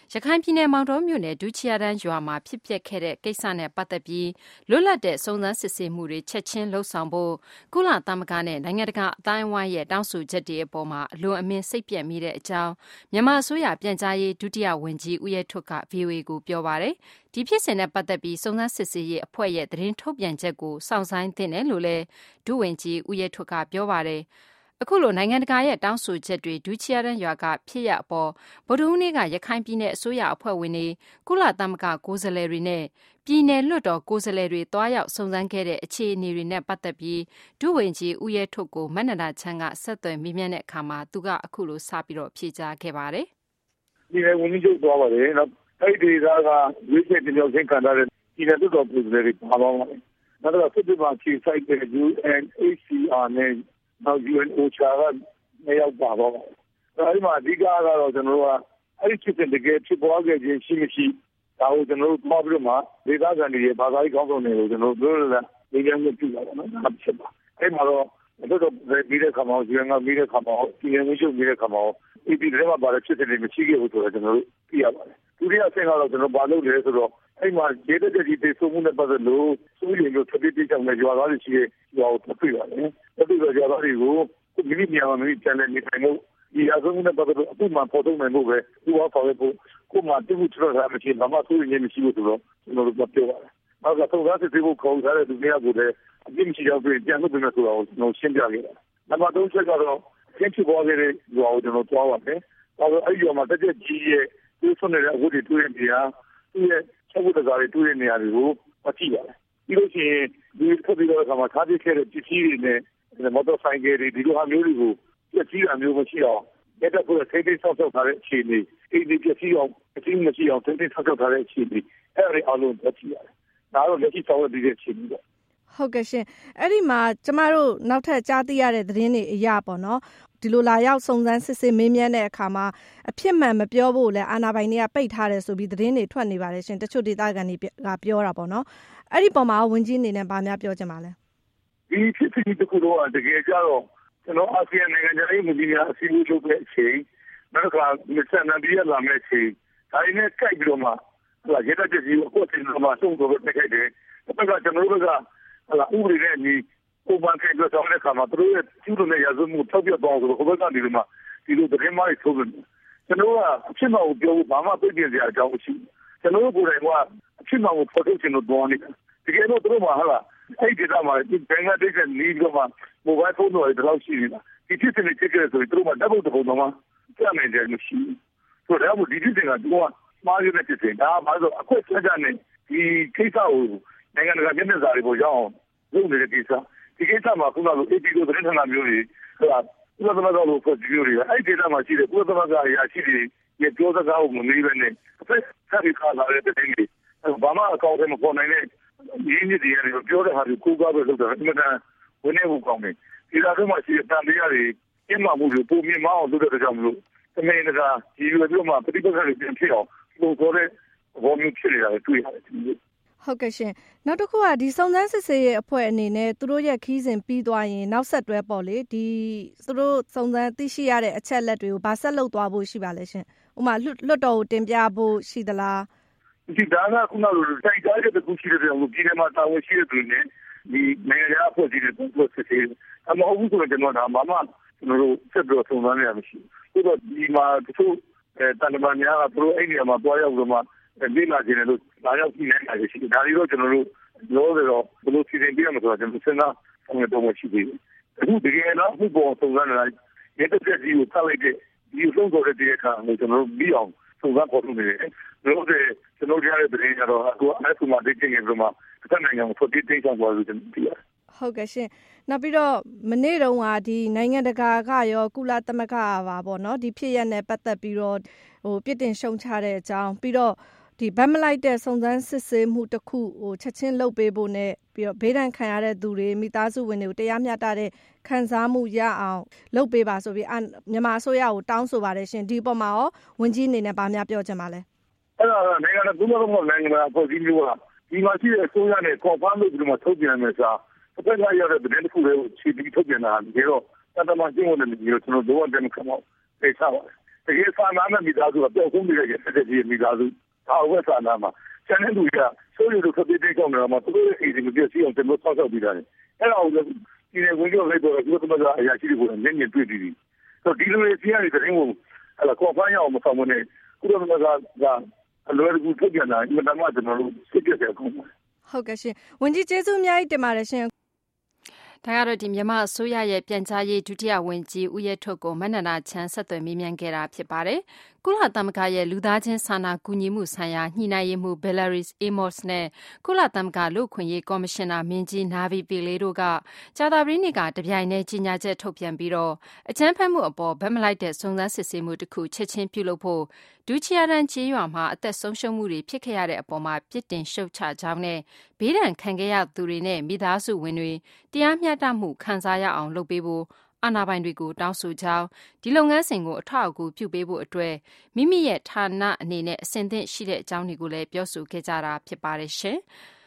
ရခိုင်ပြည်နယ်မောင်တောမြို့နယ်ဒူးချီယာတန်းရွာမှာဖြစ်ပျက်ခဲ့တဲ့ကိစ္စနဲ့ပတ်သက်ပြီးလွတ်လပ်တဲ့စုံစမ်းစစ်ဆေးမှုတွေချက်ချင်းလှုပ်ဆောင်ဖို့ကုလသမဂ္ဂနဲ့နိုင်ငံတကာအတိုင်းအဝိုင်းရဲ့တောင်းဆိုချက်တွေအပေါ်မှာအလွန်အမင်းစိတ်ပျက်မိတဲ့အကြောင်းမြန်မာအစိုးရပြန်ကြားရေးဒုတိယဝန်ကြီးဦးရဲထွဋ်က VOA ကိုပြောပါတယ်။ဒီဖြစ်စဉ်နဲ့ပတ်သက်ပြီးစုံစမ်းစစ်ဆေးရေးအဖွဲ့ရဲ့သတင်းထုတ်ပြန်ချက်ကိုစောင့်ဆိုင်းသင့်တယ်လို့လည်းဒုဝန်ကြီးဦးရဲထွဋ်ကပြောပါတယ်။အခုလိုနိုင်ငံတကာရဲ့တောင်းဆိုချက်တွေဒူးချီယာတန်းရွာကဖြစ်ရပ်အပေါ်ဗုဒ္ဓဟူးနေ့ကရခိုင်ပြည်နယ်အစိုးရအဖွဲ့ဝင်တွေကုလသမဂ္ဂကိုယ်စားလှယ်တွေနဲ့ပြည်နယ်လွှတ်တော်ကိုယ်စားလှယ်တွေတွားရောက်စုံစမ်းခဲ့တဲ့အခြေအနေတွေနဲ့ပတ်သက်ပြီးဒုဝန်ကြီးဦးရဲထွဋ်ကိုမနန္ဒာချမ်းကဆက်သွယ်မေးမြန်းတဲ့အခါမှာသူကအခုလိုစပြီးတော့ဖြေကြားခဲ့ပါတယ်။ဒီဝန်ကြီးချုပ်သွားပါတယ်။အဲ့ဒီဒေသကရွေးချယ်တင်မြှောက်ခြင်းခံထားတဲ့ပြည်နယ်လွှတ်တော်ကိုယ်စားလှယ်တွေပါပါပါတယ်။နောက်တော့စစ်တပ်မှာခြေစိုက်တဲ့ UNHCR နဲ့နောက် UNOCHA ကမရောက်ပါတော့ဘူး။အဲဒီမှာအဓိကကတော့ကျွန်တော်တို့ကအဲ့ဒီဖြစ်တဲ့တကယ်ဖြစ်ပွားခဲ့ခြင်းရှိမရှိဒါကိုကျွန်တော်တို့ပြောပြီးတော့မှဒေသခံတွေရဲ့ဘာသာရေးကောင်းဆောင်တွေကိုကျွန်တော်တို့ပြောရတာဒီကနေ့ပြုလာပါတော့။ဒါဖြစ်ပါ။အဲ့မှာတော့တို့ပြီးတဲ့ခါမှာ UN ကပြီးတဲ့ခါမှာပြည်နယ်မျိုးချုပ်ပြီးတဲ့ခါမှာဒီတွေမှာပါတဲ့ဖြစ်တဲ့တွေမရှိခဲ့ဘူးဆိုတော့ကျွန်တော်တို့သိရပါတယ်။ဒုတိယအဆင့်ကတော့ကျွန်တော်ဘာလုပ်လဲဆိုတော့အဲ့မှာဒေသတကြီးတေဆုံးမှုနဲ့ပတ်သက်လို့စိုးရိမ်လို့ထွက်ပြေးပြေးကြောင်တဲ့ရွာသားတွေရှိတဲ့ရွာကိုတွေ့ပါတယ်။အဲ့ဒီရွာသားတွေကိုမိမိနေရာမှာမိမိပြန်လည်နေထိုင်လို့ဒီအဆုံးနဲ့ပတ်သက်လို့အခုမှပေါ်ထုတ်နိုင်ဖို့ပဲသူကဆောင်ရွက်ဖို့ကိုမှတိကျထရတာမရှိဘာမှစိုးရိမ်နေမရှိဘူးဆိုတော့ကျွန်တော်တို့ပြောပါတယ်။နောက်ကသုံးသားစစ်ဆေးဖို့ခေါ်ထားတဲ့သူများကိုလည်းအပြစ်မရှိတော့ပြန်ပြန်လုပ်ပေးမယ်ဆိုတော့ကျွန်တော်ရှင်းပြခဲ့တာ။နံပါတ်3ချက်ကတော့ကျင်းချပေါ်ခဲ့တဲ့ရွာကိုကျွန်တော်တွားပါတယ်။ဒါဆိုအဲ့ဒီရွာမှာတက်ကြကြီးရဲ့သူဆွနေတဲ့အဝတ်တွေတွေ့နေရသူ့ရဲ့ချက်ဝတ်တကားတွေတွေ့နေနေရတယ်ကိုကြည့်ပါတယ်။ပြီးလို့ရှိရင်ဒီထွက်ပြီးတော့အခါမှာထားပြခဲ့တဲ့ပစ္စည်းတွေနဲ့မော်တော်ဆိုင်ကယ်တွေဒီလိုဟာမျိုးတွေကိုပြည့်စည်တာမျိုးမရှိအောင်လက်တော့ကိုထိတ်ထိတ်ဆောက်ဆောက်ထားတဲ့အခြေအနေဒီပြည့်စည်အောင်အချင်းမရှိအောင်ထိတ်ထိတ်ဆောက်ဆောက်ထားတဲ့အခြေအနေအဲ့ဒီအလုံးသက်ကြည့်ရတယ်။ဒါတော့လက်ရှိဆောင်ရွက်နေတဲ့အခြေအနေပေါ့။ဟုတ်ကဲ့ရှင်အဲ့ဒီမှာကျမတို့နောက်ထပ်ကြားသိရတဲ့သတင်းတွေအရပေါ့နော်ဒီလိုလာရောက်စုံစမ်းစစ်ဆေးမေးမြန်းတဲ့အခါမှာအဖြစ်မှန်မပြောဖို့လဲအာဏာပိုင်တွေကပိတ်ထားတယ်ဆိုပြီးသတင်းတွေထွက်နေပါတယ်ရှင်တချို့ဒေသခံတွေကပြောတာပေါ့နော်အဲ့ဒီပုံမှာဝန်ကြီးအနေနဲ့ဗာများပြောချင်ပါလဲဒီဖြစ်စဉ်တခုတော့တကယ်ကြတော့ကျွန်တော်အာဆီယံနိုင်ငံရေးမူကြီးများအစည်းအဝေးလုပ်တဲ့အချိန်နောက်တစ်ခါမစ္စနန်ဒီရလာမယ့်အချိန်ဒါရင်းနဲ့ကြိုက်ပြီးတော့မှဟာရတဲ့ကြီးကိုတင်တော့မှဆုံးတော့တက်ခဲ့တယ်ဒါကကျွန်တော်တို့ကဟာဥပဒေနဲ့ညီဥပမာကိစ္စဆောင်တဲ့ခါမှာသူတို့ရဲ့ကျူးလွန်တဲ့ရာဇဝတ်မှုထောက်ပြတော့ဆိုတော့ဘယ်ကနေဒီမှာဒီလိုတကယ်မှထုတ်တယ်ကျွန်တော်ကအဖြစ်မှန်ကိုပြောဖို့ဘာမှသိကျင်စရာအကြောင်းမရှိဘူးကျွန်တော်တို့ကိုယ်တိုင်ကအဖြစ်မှန်ကိုဖော်ထုတ်ချင်လို့တွန်းနေတာတကယ်တော့သူတို့မှာဟာအဲ့ဒီကမှဒီဘင်္ဂလားဒေ့ရှ်နီးပြီးမှမိုဘိုင်းဖုန်းတွေတော့ရှိနေတာဒီဖြစ်တဲ့ချက်ကျဆိုသူတို့ကဓာတ်ပုံတစ်ပုံတော့မှကြားနေတယ်မရှိဘူးဆိုတော့ဒီဖြစ်တဲ့ကတော့မှားရတဲ့ဖြစ်တဲ့ဒါမှဆိုအခွင့်အရေးနဲ့ဒီကိစ္စကိုနိုင်ငံတကာမျက်နှာစာတွေပေါ်ရောက်အောင်လုပ်နေတဲ့ကိစ္စဒီကိစ္စမှာခုနက AP ကိုသတင်းဌာနမျိုးတွေဟာကုလသမဂ္ဂလိုဖွဲ့စည်းမျိုးတွေအဲ့ဒီဒေသမှာရှိတဲ့ကုလသမဂ္ဂအရာရှိတွေရဲ့ပြောစကားကိုမမေးဘဲနဲ့အဖက်ဆက်ပြီးခါလာတဲ့တဲ့တွေဘာမှအကောင့်ထဲမပေါ်နိုင်တဲ့ရင်းမြစ်တွေရတယ်ပြောတဲ့ဟာတွေကိုကိုးကားပဲလုပ်တာအမှန်တန်ဝင်နေဖို့ကောင်းတယ်ဒီလိုတော့မှရှိတဲ့တန်တရားတွေအမှန်မှုတွေပုံမြင်မအောင်လုပ်တဲ့ကြောင့်မလို့တမင်တကာဒီလိုမျိုးမှပဋိပက္ခတွေပြန်ဖြစ်အောင်ပုံပေါ်တဲ့ဘောမျိုးဖြစ်နေတာတွေ့ရတယ်ဟုတ်ကဲ့ရှင်နောက်တစ်ခုကဒီစုံစမ်းစစ်ဆေးရေးအဖွဲ့အနေနဲ့သူတို့ရဲ့ခီးစဉ်ပြီးသွားရင်နောက်ဆက်တွဲပေါ့လေဒီသူတို့စုံစမ်းသိရှိရတဲ့အချက်လက်တွေကိုဗာဆက်လုပ်သွားဖို့ရှိပါလဲရှင်ဥပမာလွတ်တော်ကိုတင်ပြဖို့ရှိသလားဒီဒါကခုနကစိုက်ကြတဲ့တခုရှိတဲ့လို့ပြည်နယ်မှာတာဝန်ရှိတဲ့သူတွေဒီနိုင်ငံရေးအဖွဲ့အစည်းတွေတို့စစ်ဆေးအမဟုတ်ဘူးဆိုတော့ကျွန်တော်ဒါမှကျွန်တော်တို့ဆက်ပြီးစုံစမ်းရမှာရှိဘူးဆိုတော့ဒီမှာတချို့တန်တမာများကသူတို့အဲ့ဒီမှာတွားရောက်လို့မှဒီလာခြင်းလို့လာရောက်ကြည့်နေတာရှိတယ်ဒါတွေတော့ကျွန်တော်တို့လောတော့ဘယ်လိုစီစဉ်ပြရမလဲဆိုတော့ကျွန်တော်စဉ်းစားအောင်တော့ရှိသေးတယ်အခုတကယ်တော့အခုပေါ်စုံစမ်းနေတာရတဲ့ပြည့်ကိုဆက်လိုက်တဲ့ဒီဆုံးတော်တဲ့အခါမှာကျွန်တော်တို့ပြီးအောင်စုံစမ်းပေါ်ထုတ်နေတယ်လို့ကျွန်တော်ကြားတဲ့သတင်းကတော့အခုအဲ့ဒီမှာဒေသငယ်ကမှတစ်နိုင်ငံကိုဖွဲ့ပြီးတင်ဆောင်သွားလို့ကျွန်တော်သိရတယ်ဟုတ်ကဲ့ရှင်နောက်ပြီးတော့မနေ့တုန်းကဒီနိုင်ငံတကာကရောကုလသမဂ္ဂပါပေါ့နော်ဒီဖြစ်ရပ်နဲ့ပတ်သက်ပြီးတော့ပြစ်တင်ရှုံချတဲ့အကြောင်းပြီးတော့ဒီဗတ်မလိုက်တဲ့စုံစမ်းစစ်ဆေးမှုတစ်ခုချက်ချင်းလုပ်ပေးဖို့နဲ့ပြီးတော့ဘေးဒဏ်ခံရတဲ့သူတွေမိသားစုဝင်တွေကိုတရားမျှတတဲ့ခံစားမှုရအောင်လုပ်ပေးပါဆိုပြီးမြန်မာအစိုးရကိုတောင်းဆိုပါတယ်ရှင်ဒီပေါ်မှာရောဝန်ကြီးအနေနဲ့ဗာများပြောချင်ပါလဲအဲ့ဒါနိုင်ငံတော်ကုလသမဂ္ဂနိုင်ငံတော်ဖွဲ့စည်းမျိုးကဒီမှာရှိတဲ့အစိုးရနဲ့ confirm လုပ်ပြီးမှထုတ်ပြန်မယ်ဆိုတာတစ်ခါရတဲ့တဲ့တစ်ခုလေးကိုခြေပြီးထုတ်ပြန်တာဒီတော့တမန်ကျင်းဝင်နေပြီးတော့ကျွန်တော်တို့အတမခံတော့သိစားပါတယ်တကယ်စာနာနဲ့မိသားစုကပျောက်ဆုံးနေတဲ့ရက်တဲ့ကြီးမိသားစုဒါဝက်စာနာမှာကျန်တဲ့လူတွေကစိုးရိမ်လို့ခပ်ပြီးတိတ်ကောင်းနေတာမှာသူတို့ရဲ့အိမ်တွေမပြည့်စုံအောင်ကျွန်တော်ဆောက်ရှောက်ပေးတာလေအဲ့ဒါကိုဒီနေ့ဝင်ရောက်လိုက်တော့ဒီလိုသမကအရာရှိတွေကိုလည်းနည်းနည်းတွေ့ပြီးဆိုဒီလိုလေးစီးရတဲ့တဲ့ကိုအဲ့ဒါကော်ဖန်ရအောင်မဆောင်မနဲ့ကုလသမဂ္ဂကအလွယ်တကူထုတ်ပြန်တာအမှန်တမ်းကျွန်တော်တို့စိတ်ပြည့်တဲ့အကုန်ဟုတ်ကဲ့ရှင်ဝန်ကြီးကျေးဇူးအများကြီးတင်ပါတယ်ရှင်ဒါကတော့ဒီမြန်မာအစိုးရရဲ့ပြန်ကြားရေးဒုတိယဝန်ကြီးဦးရဲထွဋ်ကိုမနန္ဒာချမ်းဆက်သွယ်မေးမြန်းခဲ့တာဖြစ်ပါတယ်။ကုလသမဂ္ဂရဲ့လူသားချင်းစာနာကူညီမှုဆိုင်ရာညှိနှိုင်းရေးမှူး Belarus Amos နဲ့ကုလသမဂ္ဂလူ့အခွင့်အရေးကော်မရှင်နာမင်းကြီး Navi Pillay တို့ကကြာသပတေးနေ့ကတပြိုင်တည်းကြေညာချက်ထုတ်ပြန်ပြီးတော့အကြမ်းဖက်မှုအပေါ်ဗက်မလိုက်တဲ့စုံစမ်းစစ်ဆေးမှုတစ်ခုချက်ချင်းပြုလုပ်ဖို့ဒူချီယာရန်ကျေးရွာမှာအသက်ဆုံးရှုံးမှုတွေဖြစ်ခဲ့ရတဲ့အပေါ်မှာပြစ်တင်ရှုတ်ချကြောင်းနဲ့ဘေးဒဏ်ခံခဲ့ရသူတွေနဲ့မိသားစုဝင်တွေတရားမျှတမှုခံစားရအောင်လုပ်ပေးဖို့အာဏာပိုင်တွေကိုတောင်းဆိုကြောင်းဒီလုပ်ငန်းစဉ်ကိုအထောက်အကူပြုပေးဖို့အတွက်မိမိရဲ့ဌာနအနေနဲ့အဆင်သင့်ရှိတဲ့အကြောင်းတွေကိုလည်းပြောဆိုခဲ့ကြတာဖြစ်ပါတယ်ရှင်